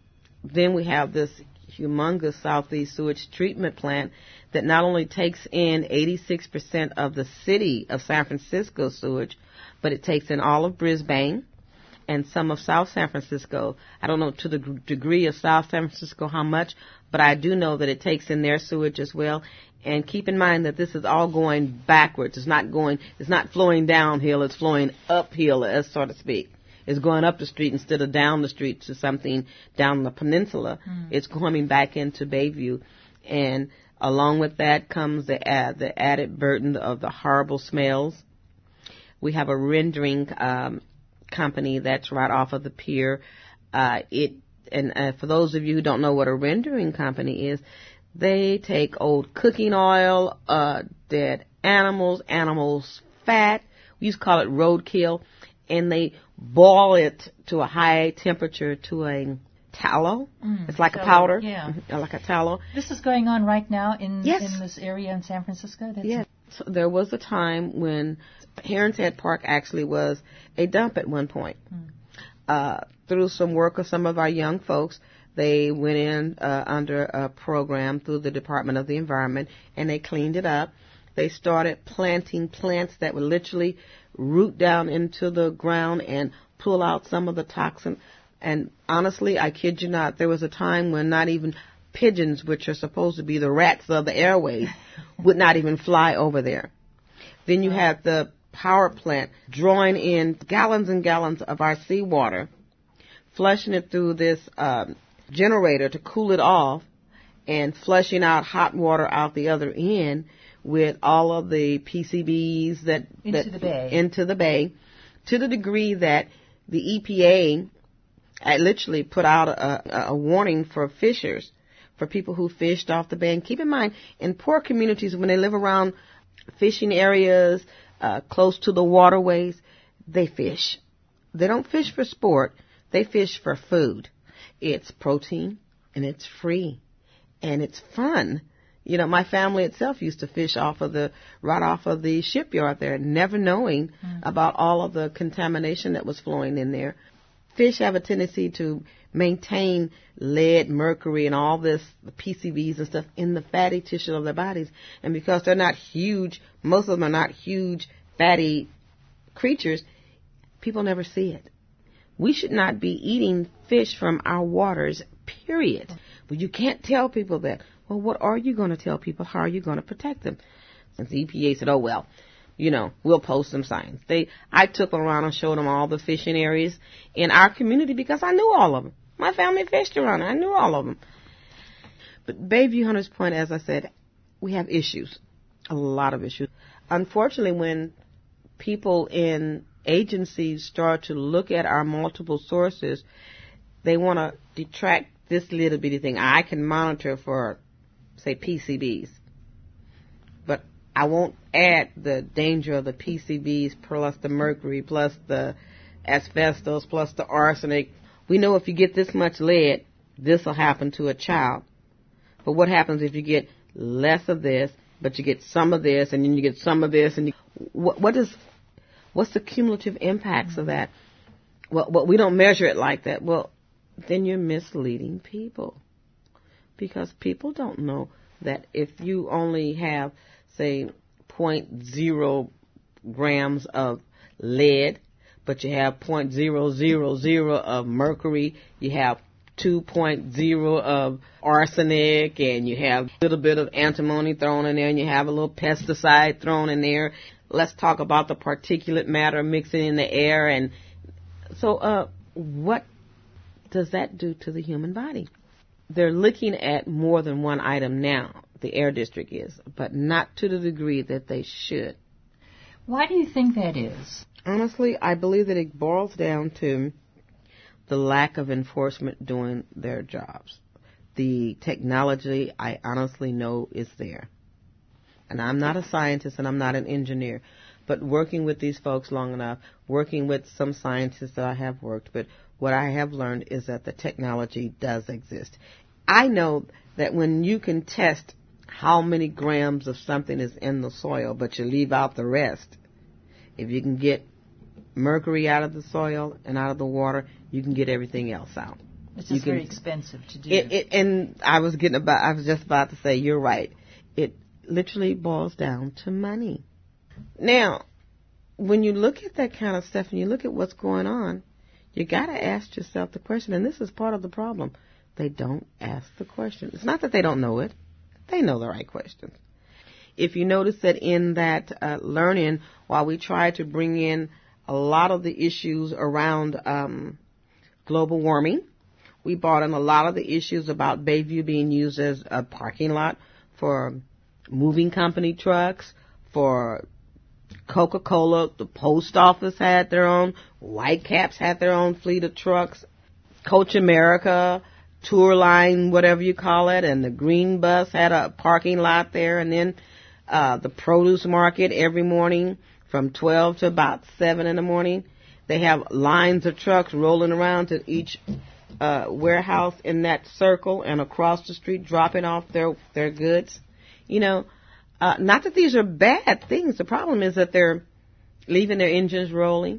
Then we have this humongous Southeast Sewage Treatment Plant that not only takes in eighty-six percent of the city of San Francisco sewage, but it takes in all of Brisbane and some of South San Francisco. I don't know to the g- degree of South San Francisco how much, but I do know that it takes in their sewage as well. And keep in mind that this is all going backwards. It's not going, it's not flowing downhill. It's flowing uphill, as so to speak. It's going up the street instead of down the street to something down the peninsula. Mm. It's coming back into Bayview. And along with that comes the ad, the added burden of the horrible smells. We have a rendering um, company that's right off of the pier. Uh, it and uh, for those of you who don't know what a rendering company is, they take old cooking oil, uh, dead animals, animals fat. We used to call it roadkill, and they boil it to a high temperature to a tallow. Mm, it's like so, a powder, yeah, like a tallow. This is going on right now in yes. in this area in San Francisco. That's yes. So there was a time when Heron's Head Park actually was a dump at one point. Mm. Uh, through some work of some of our young folks, they went in uh, under a program through the Department of the Environment, and they cleaned it up. They started planting plants that would literally root down into the ground and pull out some of the toxin. And honestly, I kid you not, there was a time when not even pigeons, which are supposed to be the rats of the airways, would not even fly over there. Then you have the power plant drawing in gallons and gallons of our seawater, flushing it through this um, generator to cool it off, and flushing out hot water out the other end with all of the P C Bs that into that, the bay, into the bay, to the degree that the E P A I literally put out a, a warning for fishers, for people who fished off the bay. And keep in mind, in poor communities, when they live around fishing areas uh, close to the waterways, they fish. They don't fish for sport. They fish for food. It's protein, and it's free, and it's fun. You know, my family itself used to fish off of the, right off of the shipyard there, never knowing mm. about all of the contamination that was flowing in there. Fish have a tendency to maintain lead, mercury, and all this, the P C Bs and stuff, in the fatty tissue of their bodies. And because they're not huge, most of them are not huge, fatty creatures, people never see it. We should not be eating fish from our waters, period. But you can't tell people that. Well, what are you going to tell people? How are you going to protect them? And the E P A said, oh, well, you know, we'll post some signs. They, I took them around and showed them all the fishing areas in our community because I knew all of them. My family fished around. I knew all of them. But Bayview Hunters Point, as I said, we have issues, a lot of issues. Unfortunately, when people in agencies start to look at our multiple sources, they want to detract this little bitty thing. I can monitor for, say, P C Bs. But I won't add the danger of the P C Bs plus the mercury plus the asbestos plus the arsenic. We know if you get this much lead, this will happen to a child. But what happens if you get less of this, but you get some of this, and then you get some of this, and you, what, what is, what's the cumulative impacts of that? Well, well, we don't measure it like that. Well, then you're misleading people, because people don't know that if you only have, say, zero point zero grams of lead, but you have zero point zero zero zero of mercury, you have two point zero of arsenic, and you have a little bit of antimony thrown in there, and you have a little pesticide thrown in there. Let's talk about the particulate matter mixing in the air. And so uh, what does that do to the human body? They're looking at more than one item now, the Air District is, but not to the degree that they should. Why do you think that is? Honestly, I believe that it boils down to the lack of enforcement doing their jobs. The technology, I honestly know, is there. And I'm not a scientist and I'm not an engineer, but working with these folks long enough, working with some scientists that I have worked with, what I have learned is that the technology does exist. I know that when you can test how many grams of something is in the soil, but you leave out the rest, if you can get mercury out of the soil and out of the water, you can get everything else out. It's just can, very expensive to do. It, it, and I was getting about, I was just about to say, you're right. It literally boils down to money. Now, when you look at that kind of stuff and you look at what's going on, you got to ask yourself the question, and this is part of the problem. They don't ask the question. It's not that they don't know it. They know the right questions. If you notice that in that uh, learning, while we try to bring in a lot of the issues around um, global warming, we brought in a lot of the issues about Bayview being used as a parking lot for moving company trucks, for Coca-Cola. The post office had their own. Whitecaps had their own fleet of trucks. Coach America, Tour Line, whatever you call it, and the Green Bus had a parking lot there. And then uh, the produce market every morning from twelve to about seven in the morning. They have lines of trucks rolling around to each uh, warehouse in that circle and across the street dropping off their, their goods. You know, uh, not that these are bad things. The problem is that they're leaving their engines rolling.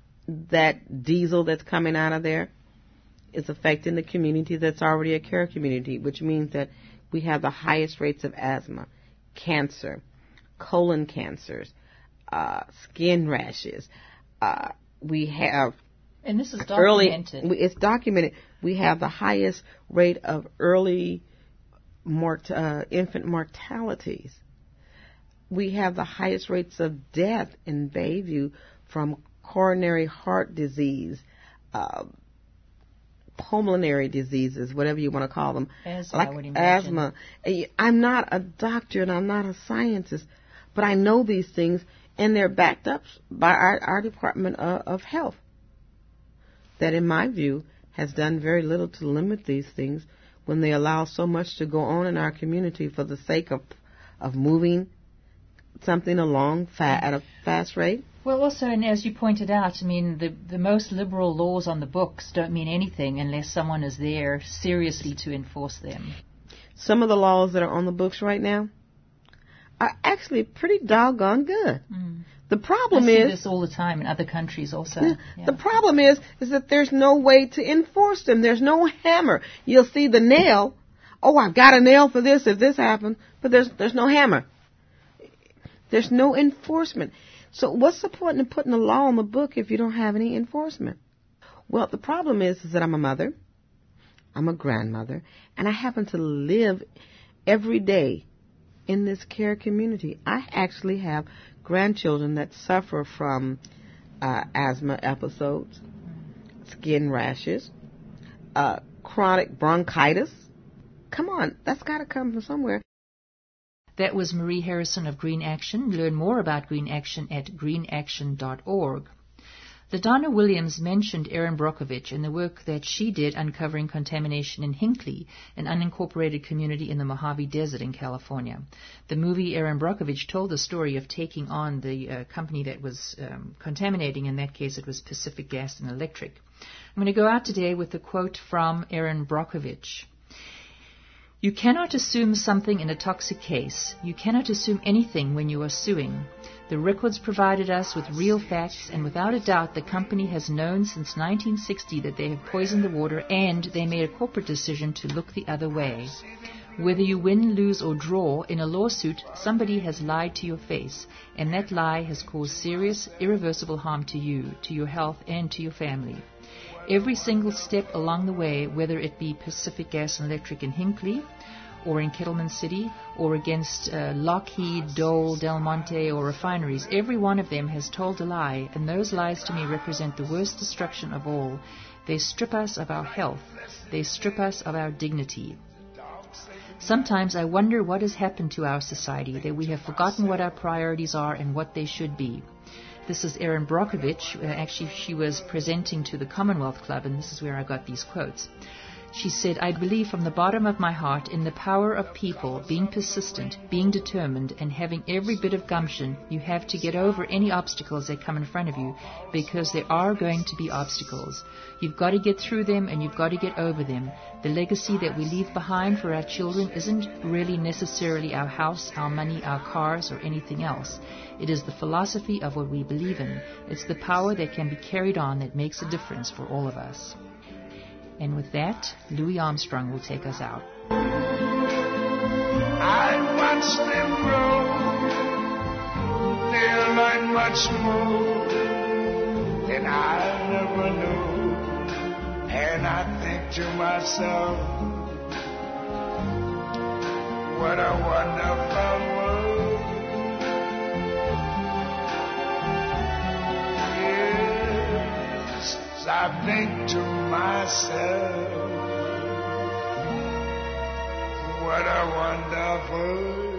That diesel that's coming out of there is affecting the community that's already a care community, which means that we have the highest rates of asthma, cancer, colon cancers, uh, skin rashes. Uh, we have and this is documented. Early, it's documented. We have the highest rate of early mort, uh, infant mortalities. We have the highest rates of death in Bayview from coronary heart disease, uh, pulmonary diseases, whatever you want to call them, asthma, like I would imagine. asthma. I'm not a doctor and I'm not a scientist, but I know these things, and they're backed up by our, our Department of, of Health, that in my view has done very little to limit these things when they allow so much to go on in our community for the sake of of moving something along fa- at a fast rate. Well, also, and as you pointed out, I mean, the, the most liberal laws on the books don't mean anything unless someone is there seriously to enforce them. Some of the laws that are on the books right now are actually pretty doggone good. Mm. The problem I see is this all the time in other countries also. Yeah, yeah. The problem is is that there's no way to enforce them. There's no hammer. You'll see the nail. Oh, I've got a nail for this if this happens, but there's there's no hammer. There's no enforcement. So what's the point in putting a law on the book if you don't have any enforcement? Well, the problem is, is that I'm a mother, I'm a grandmother, and I happen to live every day in this care community. I actually have grandchildren that suffer from uh, asthma episodes, skin rashes, uh, chronic bronchitis. Come on, that's got to come from somewhere. That was Marie Harrison of Green Action. Learn more about Green Action at green action dot org. LaDonna Williams mentioned Erin Brockovich and the work that she did uncovering contamination in Hinckley, an unincorporated community in the Mojave Desert in California. The movie Erin Brockovich told the story of taking on the uh, company that was um, contaminating. In that case, it was Pacific Gas and Electric. I'm going to go out today with a quote from Erin Brockovich. You cannot assume something in a toxic case. You cannot assume anything when you are suing. The records provided us with real facts, and without a doubt the company has known since nineteen sixty that they have poisoned the water, and they made a corporate decision to look the other way. Whether you win, lose, or draw, in a lawsuit, somebody has lied to your face, and that lie has caused serious, irreversible harm to you, to your health, and to your family. Every single step along the way, whether it be Pacific Gas and Electric in Hinckley, or in Kettleman City, or against uh, Lockheed, Dole, Del Monte, or refineries, every one of them has told a lie, and those lies to me represent the worst destruction of all. They strip us of our health. They strip us of our dignity. Sometimes I wonder what has happened to our society, that we have forgotten what our priorities are and what they should be. This is Erin Brockovich. Uh, actually, she was presenting to the Commonwealth Club, and this is where I got these quotes. She said, I believe from the bottom of my heart in the power of people being persistent, being determined, and having every bit of gumption you have to get over any obstacles that come in front of you, because there are going to be obstacles. You've got to get through them, and you've got to get over them. The legacy that we leave behind for our children isn't really necessarily our house, our money, our cars, or anything else. It is the philosophy of what we believe in. It's the power that can be carried on that makes a difference for all of us. And with that, Louis Armstrong will take us out. I watched them grow. They'll learn much more than I never knew. And I think to myself, what a wonderful world. Yes, I think to myself, what a wonderful